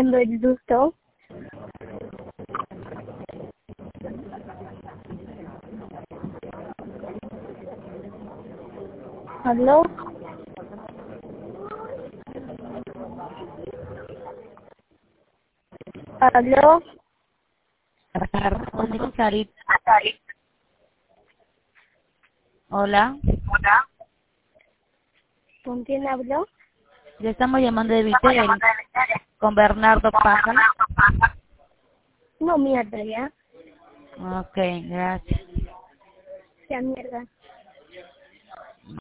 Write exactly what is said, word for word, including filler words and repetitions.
haciendo el susto. ¿Aló? ¿Aló? Hola. ¿Con quién hablo? Le estamos llamando de Vitel con Bernardo Paja. No, mierda, ya. Ok, gracias. Ya, mierda.